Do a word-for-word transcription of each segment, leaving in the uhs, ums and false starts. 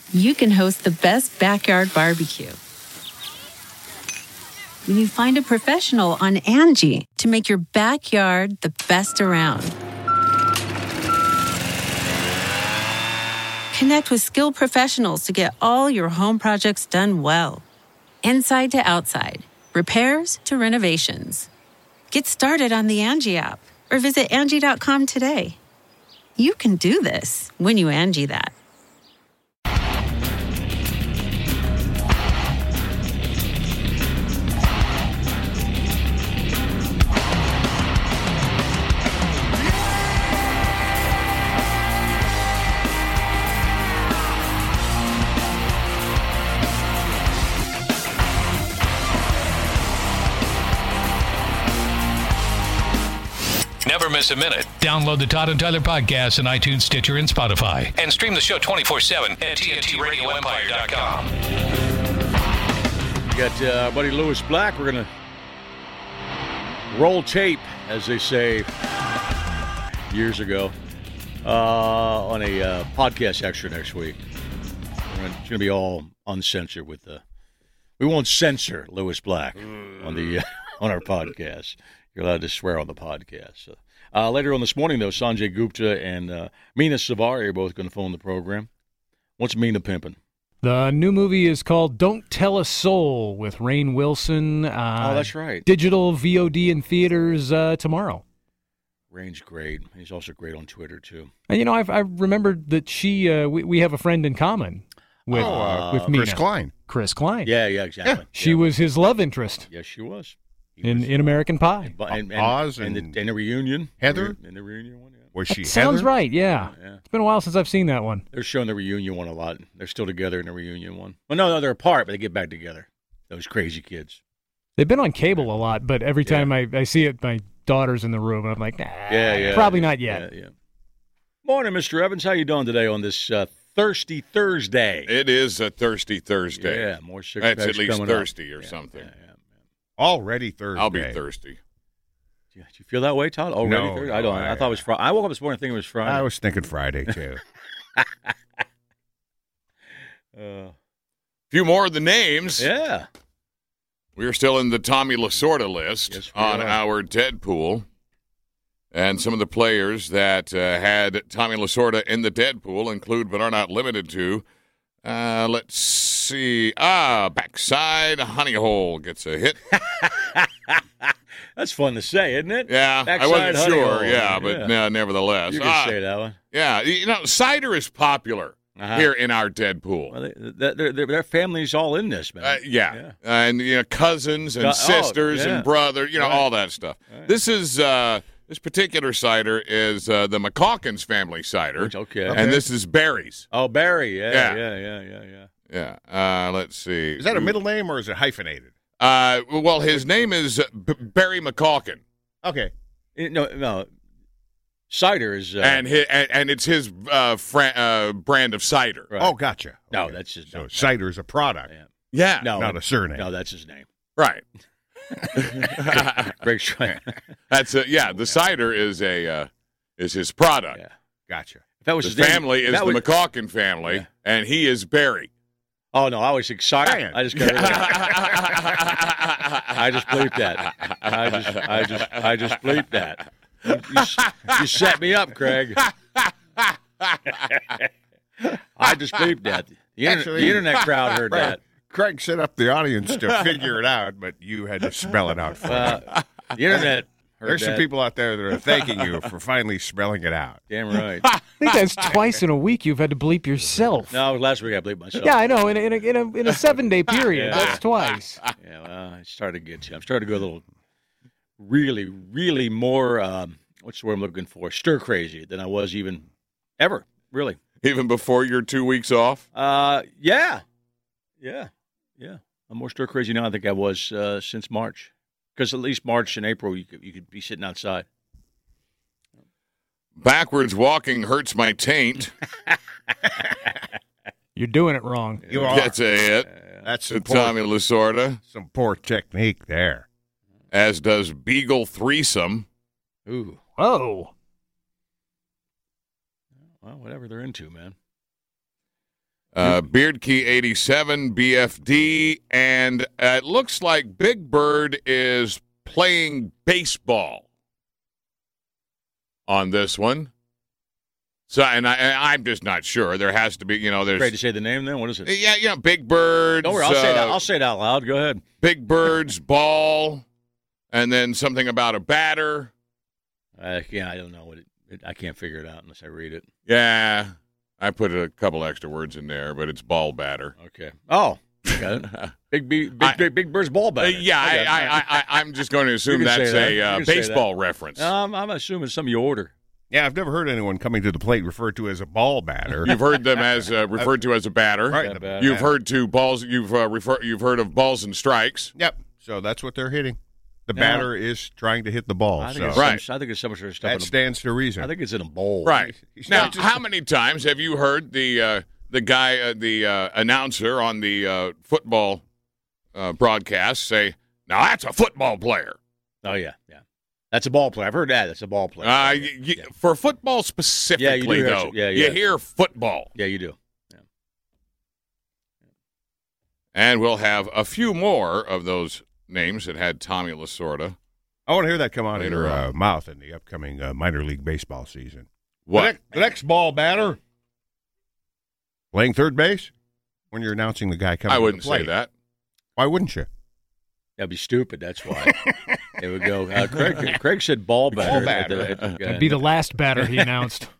you can host the best backyard barbecue. When you find a professional on Angie to make your backyard the best around. Connect with skilled professionals to get all your home projects done well. Inside to outside, repairs to renovations. Get started on the Angie app or visit Angie dot com today. You can do this when you Angie that. Never miss a minute. Download the Todd and Tyler podcast on iTunes, Stitcher, and Spotify. And stream the show twenty-four seven at T N T radio empire dot com. We got uh, our buddy Lewis Black. We're going to roll tape, as they say years ago, uh, on a uh, podcast extra next week. Gonna, it's going to be all uncensored with the. We won't censor Lewis Black on the uh, on our podcast. You're allowed to swear on the podcast. So, uh, later on this morning, though, Sanjay Gupta and uh, Meena Savari are both going to phone the program. What's Meena pimping? The new movie is called Don't Tell a Soul with Rainn Wilson. Uh, oh, that's right. Digital V O D in theaters uh, tomorrow. Rainn's great. He's also great on Twitter, too. And, you know, I've, I remembered that she, uh, we, we have a friend in common with, oh, uh, with uh, Meena. Chris Klein. Chris Klein. Yeah, yeah, exactly. Yeah, she yeah. was his love interest. Yes, she was. In, in American Pie. And, and, Oz and, and, and, the, and the reunion. Heather? In the reunion one, yeah. Was she That sounds Heather? right, yeah. yeah. It's been a while since I've seen that one. They're showing the reunion one a lot. They're still together in the reunion one. Well, no, no, they're apart, but they get back together. Those crazy kids. They've been on cable a lot, but every Yeah. time I, I see it, my daughter's in the room, and I'm like, nah, Yeah, yeah. probably yeah, not yet. Yeah, yeah. Morning, Mister Evans. How you doing today on this uh, Thirsty Thursday? It is a thirsty Thursday. Yeah, more six That's packs at least coming thirsty up. or Yeah, something. Yeah, yeah, Already Thursday. I'll be thirsty. yeah. Do you feel that way, Todd? Already No, Thursday? no, I don't. I- I, thought it was Friday. I woke up this morning thinking it was Friday. I was thinking Friday, too. uh, few more of the names. yeah. We're still in the Tommy Lasorda list Yes, we on are. our Deadpool. And some of the players that uh, had Tommy Lasorda in the Deadpool include, but are not limited to, uh, let's see, ah, backside honey hole gets a hit. That's fun to say, isn't it? Yeah, Backside I wasn't honey sure, hole. yeah, but Yeah. uh, nevertheless. You can Ah, say that one. Yeah, you know, cider is popular Uh-huh. here in our Deadpool. Well, they, they, they're, they're, their family's all in this, man. Uh, yeah. Yeah. and you know, cousins and Co- oh, sisters yeah. and brothers, you know, Right. all that stuff. Right. This is uh, this particular cider is uh, the McCawkins family cider, Which- okay. and this is Barry's. Oh, Barry. Yeah, Yeah. yeah, yeah, yeah, yeah. Yeah, uh, let's see. Is that a middle name or is it hyphenated? Uh, well, his name is B- Barry McCawkin, Okay. It- no, no. Cider is. Uh, and, hi and and it's his uh, fra- uh, brand of cider. right. Oh, gotcha. no, Okay. that's just So cider's a product, Yeah. Yeah, No, not a surname. no, that's his name. right. Greg Schreiner. That's a, yeah. The cider is a uh, is his product. Yeah. Gotcha. If that was His his name- family if is that the was- McCawkin family, Yeah. and he is Barry. Oh no, I was excited. Man. I just got rid of that. I just bleeped that. I just, I just, I just bleeped that. You, you, you set me up, Craig. I just bleeped that. The, internet, Actually- the internet crowd heard Right. that. Craig set up the audience to figure it out, but you had to spell it out for him. Uh, the internet heard There's that. some people out there that are thanking you for finally spelling it out. Damn right. I think that's twice in a week you've had to bleep yourself. No, last week I bleeped myself. Yeah, I know. In a, in a, in a, in a seven-day period, Yeah. that's twice. Yeah, well, I started to get you. I'm starting to go a little, really, really more. Um, what's the word I'm looking for? Stir crazy than I was even ever. Really. Even before your two weeks off. Uh, yeah, yeah, yeah. I'm more stir crazy now. I think I was uh, since March, because at least March and April you could you could be sitting outside. Backwards walking hurts my taint. You're doing it wrong. You are. That's a hit. That's To some Tommy poor, Lasorda, some poor technique there. as does Beagle Threesome. Ooh, Whoa. well, whatever they're into, man. uh, Beard Key eighty-seven, B F D, and uh, it looks like Big Bird is playing baseball on this one. So, and, I, and I'm just not sure. There has to be, you know, there's. Afraid to say the name then? What is it? Yeah, you know, Big Bird. Don't worry, I'll say uh, that. I'll say it out loud. Go ahead. Big Bird's ball, and then something about a batter. Uh, yeah, I don't know what it, it. I can't figure it out unless I read it. Yeah, I put a couple extra words in there, but it's ball batter. Okay. Oh, got it. Big, big, big, I- big, big Bird's ball Uh, batter. yeah, I, got it. I, I, I, I'm just going to assume You can that's say a that. uh, You can say baseball that. reference. Um, I'm assuming some you order. Yeah, I've never heard anyone coming to the plate referred to as a ball batter. You've heard them as uh, referred to as a batter. Right. Yeah, the- bat- You've yeah. heard to balls. You've uh, refer, You've heard of balls and strikes. Yep. So that's what they're hitting. The No. batter is trying to hit the ball. I think, So it's Right. some, I think it's so much stuff. In that a, stands to reason. I think it's in a bowl. Right He's now, not just- how many times have you heard the uh, the guy, uh, the uh, announcer on the uh, football uh, broadcast say, "Now that's a football player." Oh yeah, yeah. That's a ball player. I've heard that. That's a ball player. Uh, yeah, y- y- yeah. For football specifically, Yeah, you do hear- though, yeah, you yeah. hear football. Yeah, you do. And we'll have a few more of those names that had Tommy Lasorda. I want to hear that come out of Later your uh, on. mouth in the upcoming uh, minor league baseball season. What? The next, the next ball batter playing third base when you're announcing the guy coming. I to the wouldn't say plate. that. Why wouldn't you? That'd be stupid. That's why. There we go. Uh, Craig, Craig said ball batter. batter. At the- at the- That'd be the last batter he announced.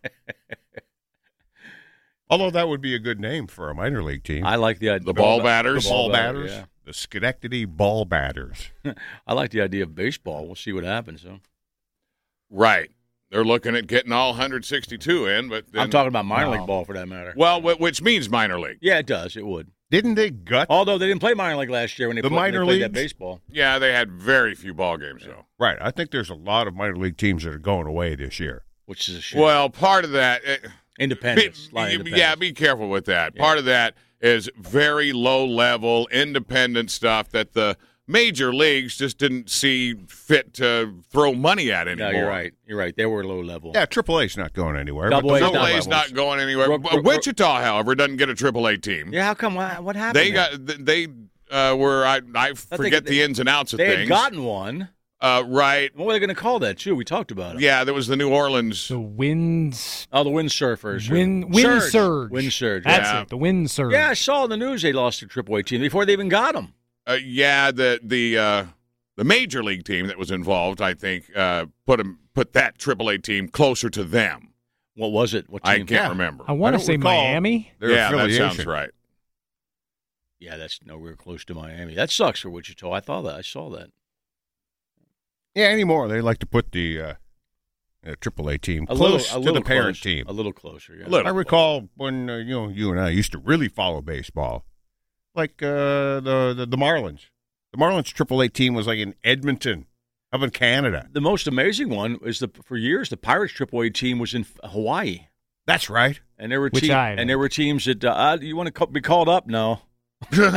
Although that would be a good name for a minor league team. I like the idea. The ball batters? the ball batter, batters, the Schenectady ball batters. yeah. I like the idea of baseball. We'll see what happens. So. Right. They're looking at getting all one hundred sixty-two in, but then, I'm talking about minor No. league ball for that matter. well, wh- which means minor league. Yeah, it does. It would. Didn't they gut? Although they didn't play minor league last year when they, The put, when minor they played that leagues? baseball. Yeah, they had very few ball games though. Right. I think there's a lot of minor league teams that are going away this year. Which is a shame. Well, part of that, eh, independence. be- Lie yeah, independence. be careful with that. Yeah. Part of that is very low level, independent stuff that the major leagues just didn't see fit to throw money at No, anymore. you're right. You're right. They were low level. Yeah, Triple A's not going anywhere. Double but A's the not lower Triple A's levels- not going anywhere. Ro- But ro- Wichita, however, doesn't get a Triple A team. Yeah, how come? What, what happened? They there? got they uh, were I I forget they- the ins and outs of They things. had gotten one. uh, right. What were they going to call that, too? We talked about it. Yeah, there was the New Orleans. The winds, Oh, the wind surfers. wind, wind surge. Wind surge. That's Yeah. it. The wind surge. Yeah, I saw in the news they lost their triple A team before they even got them. Uh, yeah, the the uh, the major league team that was involved, I think, uh, put 'em- put that Triple A team closer to them. What was it? What team? I can't Yeah. remember. I want I to don't say recall. Miami. Their yeah, that affiliation. sounds right. Yeah, that's nowhere close to Miami. That sucks for Wichita. I thought that. I saw that. Yeah, anymore. They like to put the uh, uh, Triple A team A close little, a to little the parent close, team. A little closer. Yeah. A little. I recall when uh, you know you and I used to really follow baseball, like uh, the, the the Marlins. The Marlins Triple A team was like in Edmonton, up in Canada. The most amazing one is the for years the Pirates triple A team was in Hawaii, That's right. and there were Which team, island? and there were teams that uh, uh, you want to co- be called up? No, because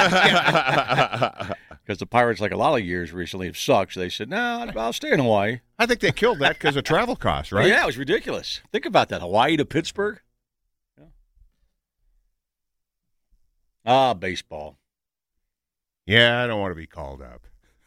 the Pirates, like a lot of years recently, have sucked. So they said, "No, I'll stay in Hawaii." I think they killed that because of travel costs, right? Yeah, it was ridiculous. Think about that: Hawaii to Pittsburgh. Yeah. Ah, baseball. Yeah, I don't want to be called up.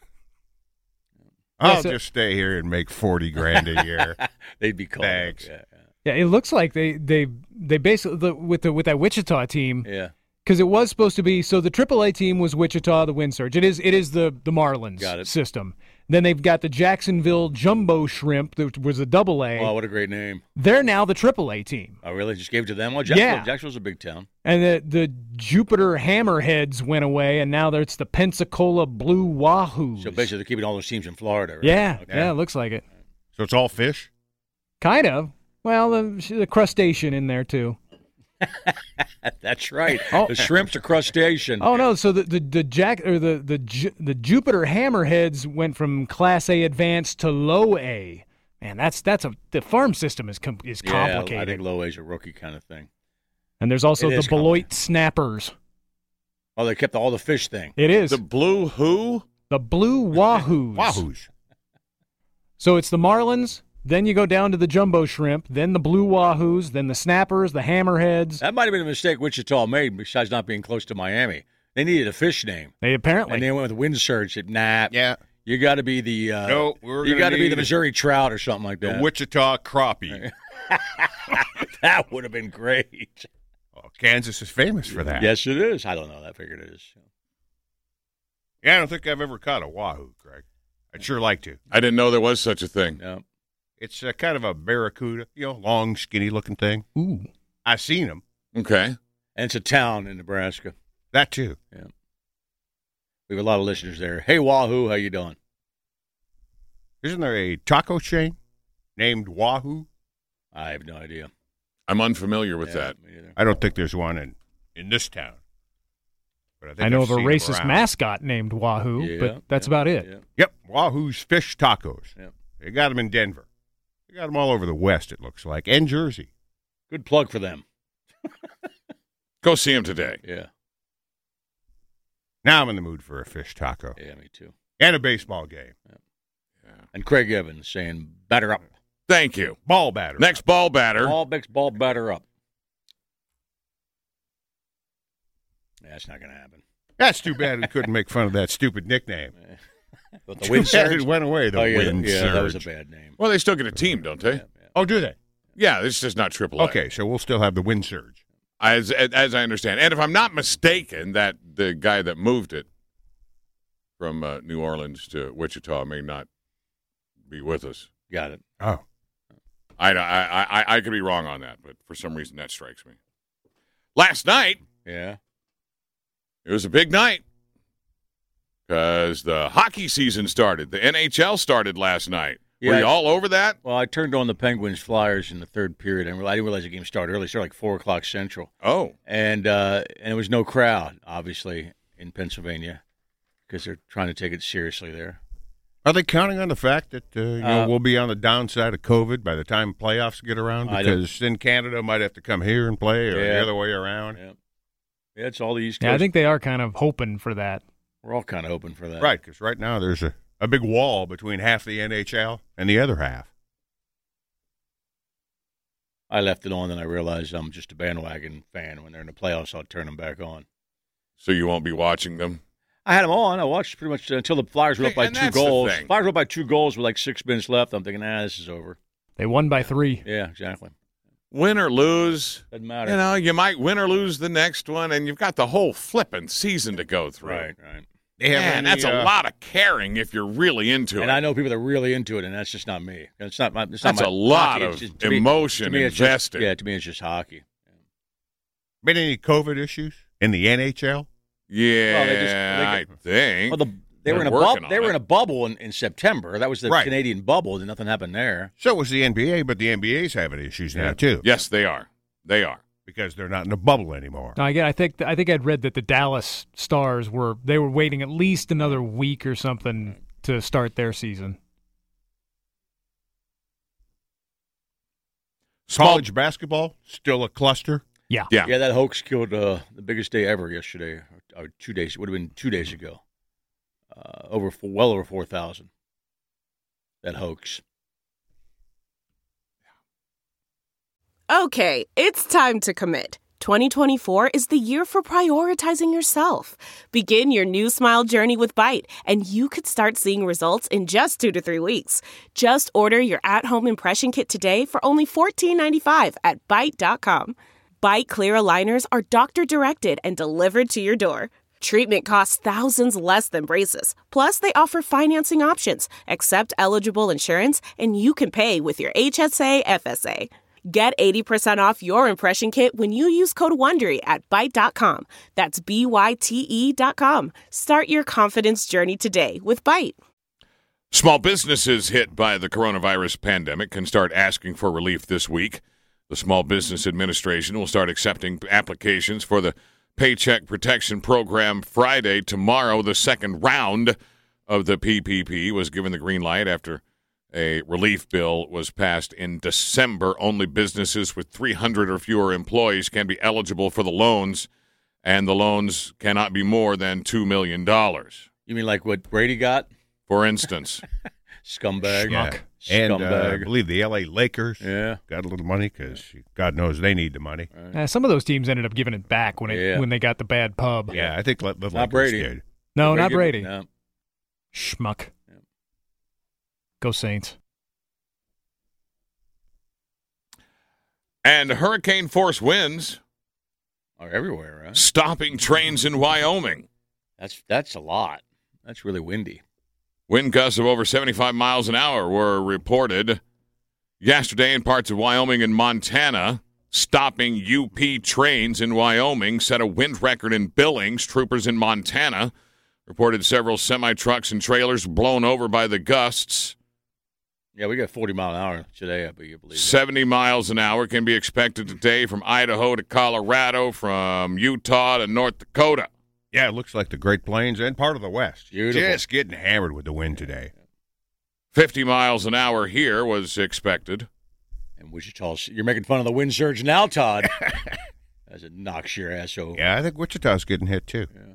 I'll so- just stay here and make forty grand a year. They'd be called. up. Thanks. Yeah, Yeah, it looks like they they they basically the, with the with that Wichita team yeah. because it was supposed to be. So the triple A team was Wichita, the Wind Surge. It is it is the the Marlins Got it. system. Then they've got the Jacksonville Jumbo Shrimp, that was a double A. Oh, what a great name! They're now the triple A team. Oh, really? Just gave it to them? Well, Jacksonville, Yeah. Jacksonville's a big town. And the, the Jupiter Hammerheads went away, and now it's the Pensacola Blue Wahoos. So basically, they're keeping all those teams in Florida. Right? yeah, Okay. yeah, it looks like it. So it's all fish? Kind of. Well, the, the crustacean in there, too. That's right. Oh. The shrimp's a crustacean. Oh no! So the the, the Jack or the the Ju- the Jupiter Hammerheads went from Class A advanced to Low A. Man, that's that's a the farm system is com- is yeah, complicated. I think low A's a rookie kind of thing. And there's also It the is Beloit Snappers. Oh, they kept all the fish thing. It is The the, Blue Who? Blue Wahoos. Wahoos. So it's the Marlins, then you go down to the jumbo shrimp, then the blue wahoos, then the snappers, the hammerheads. That might have been a mistake Wichita made besides not being close to Miami. They needed a fish name. They apparently. And they went with wind surge. Said, nah, Yeah. you got to be the uh, No, we're you gonna got to be need the Missouri trout or something like The that. Wichita crappie. That would have been great. Oh, Kansas is famous for that. Yes, it is. I don't know. I figured it is. Yeah, I don't think I've ever caught a wahoo, Craig. I'd sure like to. I didn't know there was such a thing. No. It's uh, kind of a barracuda, you know, long, skinny-looking thing. Ooh. I've seen them. Okay. And it's a town in Nebraska. That, too. We have a lot of listeners there. Hey, Wahoo, how you doing? Isn't there a taco chain named Wahoo? I have no idea. I'm unfamiliar with Yeah, that. me either. I don't think there's one in, in this town. But I, think I know I've of a seen 'em racist around. mascot named Wahoo, Yeah, but that's yeah, about it. yeah. Yep, Wahoo's Fish Tacos. Yeah. They got them in Denver. They got them all over the West, it looks like, and Jersey. Good plug for them. Go see him today. Yeah. Now I'm in the mood for a fish taco Yeah, me too. and a baseball game. And Craig Evans saying, batter up. Thank you. Ball batter. Next ball batter. Ball, next ball, batter up. That's not going to happen. That's too bad we couldn't make fun of that stupid nickname. But the Too wind bad surge. it went away, the oh, yeah, wind yeah, surge. that was a bad name. Well, they still get a team, don't they? Yeah, yeah. Oh, do they? Yeah, it's just not triple A. Okay, so we'll still have the wind surge. As as I understand, and if I'm not mistaken, that the guy that moved it from uh, New Orleans to Wichita may not be with us. Got it. Oh. I, I I I could be wrong on that, but for some reason that strikes me. Last night, Yeah. it was a big night because the hockey season started. The N H L started last night. Yeah, Were you I- all over that? Well, I turned on the Penguins Flyers in the third period, and I didn't realize the game started early. It started like four o'clock Central. Oh, And, uh, and there was no crowd, obviously, in Pennsylvania because they're trying to take it seriously there. Are they counting on the fact that uh, you know Uh, we'll be on the downside of COVID by the time playoffs get around? I don't- Because then Canada might have to come here and play, or Yeah. the other way around. Yeah. Yeah, it's all the East Coast. Yeah, I think they are kind of hoping for that. we're all kind of hoping for that. Right, because right now there's a, a big wall between half the N H L and the other half. I left it on, and I realized I'm just a bandwagon fan. When they're in the playoffs, I'll turn them back on. so you won't be watching them? I had them on. I watched pretty much until the Flyers were up by And two that's the goals. thing. Flyers were up by two goals with like six minutes left. I'm thinking, ah, this is over. They won by three. Yeah, exactly. Win or lose, Doesn't matter. you know, you might win or lose the next one, and you've got the whole flipping season to go through. Right, right. They have Man, any, that's a uh, lot of caring if you're really into And it. I know people that are really into it, and that's just not me. It's not my. It's not That's my a lot hockey. of It's just- to me- emotion to me, it's invested. Just, yeah, to me, it's just hockey. been any COVID issues in the N H L? yeah, Well, they just- they I get- think. Well, the, they were They're in a working bubble. on They were it. in a bubble in, in September. That was the Right. Canadian bubble, and nothing happened there. So was the N B A, but the N B A's having issues now, Yeah. too. Yes, they are. They are. Because they're not in a bubble anymore. Now, again, I think I think I'd read that the Dallas Stars were they were waiting at least another week or something to start their season. College basketball, still a cluster. Yeah. Yeah. Yeah, that hoax killed uh, the biggest day ever yesterday, or, or two days. It would have been two days ago. Uh, over four, well over four thousand. That hoax. Okay, it's time to commit. twenty twenty-four is the year for prioritizing yourself. Begin your new smile journey with Byte, and you could start seeing results in just two to three weeks. Just order your at-home impression kit today for only fourteen ninety-five at byte dot com. Byte clear aligners are doctor-directed and delivered to your door. Treatment costs thousands less than braces. Plus, they offer financing options, accept eligible insurance, and you can pay with your H S A F S A. Get eighty percent off your impression kit when you use code WONDERY at byte dot com. That's B Y T E dot com. Start your confidence journey today with Byte. Small businesses hit by the coronavirus pandemic can start asking for relief this week. The Small Business Administration will start accepting applications for the Paycheck Protection Program Friday. Tomorrow, the second round of the P P P was given the green light after a relief bill was passed in December. Only businesses with three hundred or fewer employees can be eligible for the loans, and the loans cannot be more than two million dollars. You mean like what Brady got? For instance, Scumbag. Yeah. And uh, I Scumbag. believe the L A Lakers Yeah. got a little money because God knows they need the money. Uh, some of those teams ended up giving it back when it Yeah. when they got the bad pub. Yeah, I think the Lakers Not Brady. did. No, not Brady- Brady. No. Schmuck. Yeah. Go Saints. And hurricane force winds Are everywhere, right? stopping trains in Wyoming. That's that's a lot. That's really windy. Wind gusts of over seventy-five miles an hour were reported yesterday in parts of Wyoming and Montana. Stopping U P trains in Wyoming set a wind record in Billings. Troopers in Montana reported several semi-trucks and trailers blown over by the gusts. Yeah, we got forty mile an hour today, I believe. seventy miles an hour can be expected today from Idaho to Colorado, from Utah to North Dakota. Yeah, it looks like the Great Plains and part of the West. Beautiful. Just getting hammered with the wind today. fifty miles an hour here was expected. And Wichita, you're making fun of the wind surge now, Todd. As it knocks your ass over. Yeah, I think Wichita's getting hit too. Yeah.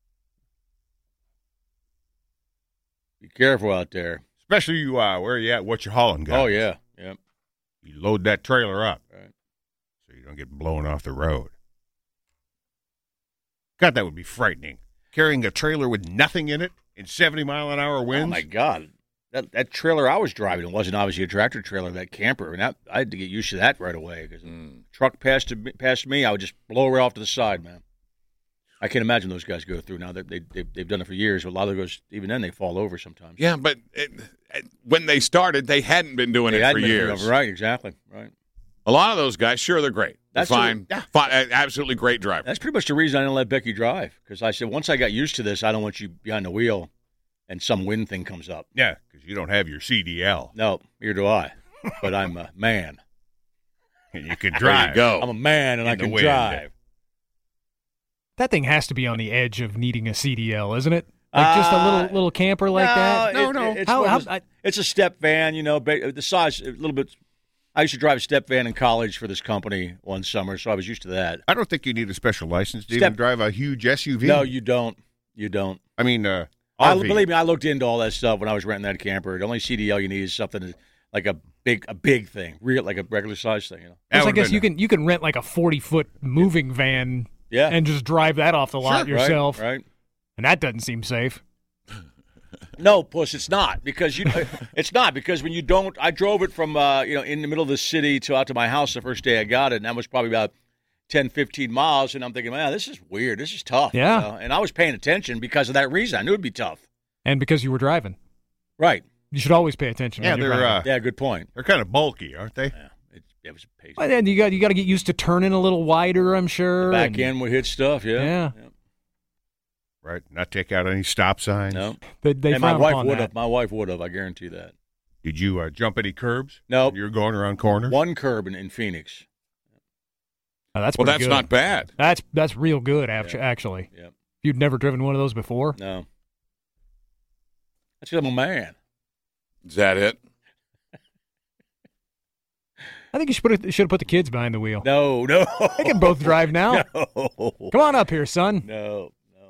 Be careful out there. Especially you, uh, where you at, what you hauling, guys. Oh, yeah. Yeah. You load that trailer up Right. so you don't get blown off the road. God, that would be frightening. Carrying a trailer with nothing in it in seventy mile an hour winds. Oh, my God. That that trailer I was driving, it wasn't obviously a tractor trailer, that camper. And that, I had to get used to that right away. Because Mm. truck passed, to, past me, I would just blow right off to the side, man. I can't imagine those guys go through now. They, they, they've, they've done it for years. But a lot of those, even then, they fall over sometimes. Yeah, but it, it, when they started, they hadn't been doing They it hadn't for been- years. Right, exactly. Right. A lot of those guys, sure, they're great. They're That's fine, a- yeah. fine, absolutely great driver. That's pretty much the reason I didn't let Becky drive. Because I said, once I got used to this, I don't want you behind the wheel and some wind thing comes up. Yeah, because you don't have your C D L. No, neither do I. But I'm a man. And you can There drive. you go. I'm a man and In I the can wind. drive. That thing has to be on the edge of needing a C D L, isn't it? Like just a Uh, little little camper like that. No, No, no. It's, How- one how- of those- I- it's a step van, you know, ba- the size, a little bit. I used to drive a step van in college for this company one summer, so I was used to that. I don't think you need a special license to Step- even drive a huge S U V. No, you don't. You don't. I mean, uh, I, R V. believe me, I looked into all that stuff when I was renting that camper. The only C D L you need is something like a big, a big thing, real like a regular size thing. You know? That Plus, I would've guess been you a- can you can rent like a forty foot moving van Yeah, and just drive that off the lot Sure, right, yourself, right? and that doesn't seem safe. No, puss, it's not because you. It's not because when you don't. I drove it from uh, you know in the middle of the city to out to my house the first day I got it, and that was probably about ten, fifteen miles. And I'm thinking, man, this is weird. This is tough. you Yeah. know? And I was paying attention because of that reason. I knew it'd be tough. And because you were driving, Right. you should always pay attention. Yeah, when you're they're driving. uh, Yeah. Good point. they're kind of bulky, aren't they? Yeah. It, it was a pace. Well, then you got you got to get used to turning a little wider. I'm sure. Back and end would hit stuff. Yeah. Yeah. Right. Not take out any stop signs. No. They, they and my frown wife upon would that. have. My wife would have. I guarantee that. Did you uh, jump any curbs? Nope. You're going around corners. One curb in, in Phoenix. Oh, that's Well, pretty that's good. not bad. That's that's real good. Actu- Yeah. Actually, Yep. you'd never driven one of those before. No. That's because I'm a man. Is that it? I think you should put it, should have put the kids behind the wheel. No. No. They can both drive now. No. Come on up here, son. No. No.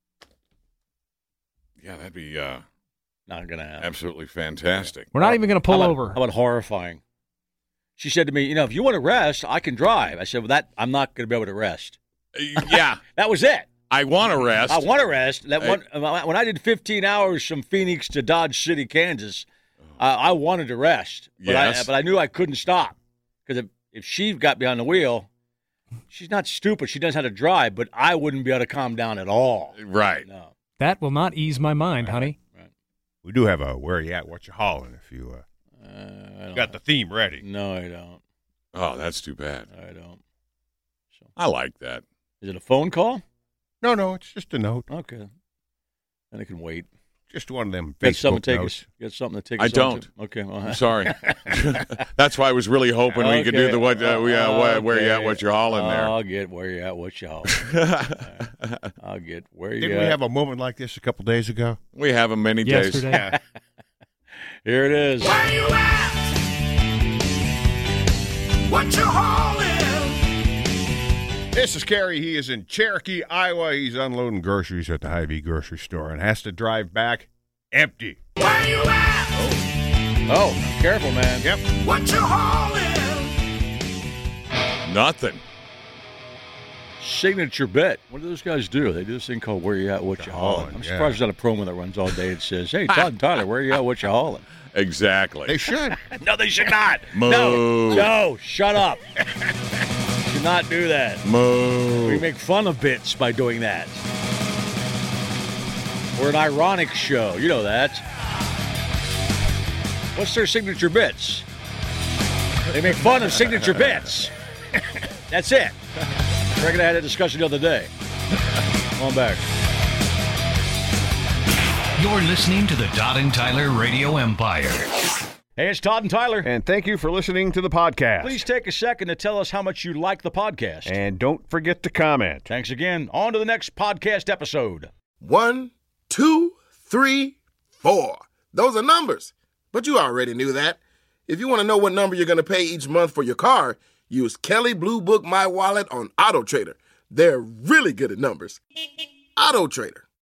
Yeah, that'd be uh, Not gonna happen. absolutely fantastic. We're not even going to pull How about- over. How about horrifying? She said to me, "You know, if you want to rest, I can drive." I said, "Well, that I'm not going to be able to rest." Uh, yeah, That was it. I want to rest. I want to rest. That Hey. one, when I did fifteen hours from Phoenix to Dodge City, Kansas, I, I wanted to rest, but Yes. I but I knew I couldn't stop because if, if she got behind the wheel, she's not stupid. She knows how to drive, but I wouldn't be able to calm down at all. Right. No. That will not ease my mind, honey. We do have a where you at, what you hauling if you uh, Uh, I don't got the theme ready. No, I don't. Oh, that's too bad. I don't. So, I like that. is it a phone call? No, no, it's just a note. Okay. Then it can wait. Just one of them Got something Facebook to take notes. us. Got something to take I us. on to? don't. Okay. Well, I'm sorry. That's why I was really hoping we could do Okay. the what, uh, we, uh, where, where you at, Okay. what you're hauling I'll get where you at, what you hauling. there. I'll get where you Didn't at. we have a moment like this a couple days ago? We have them many days. Yesterday. Here it is. Where you at? What you hauling? This is Kerry. He is in Cherokee, Iowa. He's unloading groceries at the Hy-Vee grocery store and has to drive back empty. Where you at? Oh, careful, man. Yep. What you hauling? Nothing. Signature bet. What do those guys do? They do this thing called Where You At, What You Hauling. I'm yeah. surprised there's not a promo that runs all day and says, hey, Todd and Tyler, where you at, what you hauling? Exactly. They should. No, they should not. Moo. No, no, shut up. Should not do that. Moo. We make fun of bits by doing that. We're an ironic show. You know that. What's their signature bits? They make fun of signature bits. That's it. I reckon I had a discussion the other day. Come on back. You're listening to the Todd and Tyler Radio Empire. Hey, it's Todd and Tyler. And thank you for listening to the podcast. Please take a second to tell us how much you like the podcast. And don't forget to comment. Thanks again. On to the next podcast episode. One, two, three, four. Those are numbers. But you already knew that. If you want to know what number you're going to pay each month for your car, use Kelley Blue Book My Wallet on AutoTrader. They're really good at numbers. AutoTrader.